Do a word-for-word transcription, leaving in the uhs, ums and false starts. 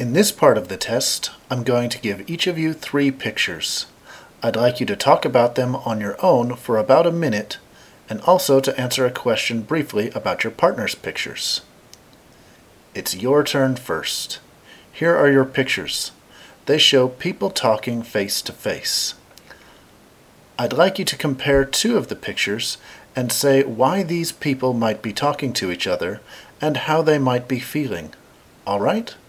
In this part of the test, I'm going to give each of you three pictures. I'd like you to talk about them on your own for about a minute, and also to answer a question briefly about your partner's pictures. It's your turn first. Here are your pictures. They show people talking face to face. I'd like you to compare two of the pictures and say why these people might be talking to each other and how they might be feeling. All right?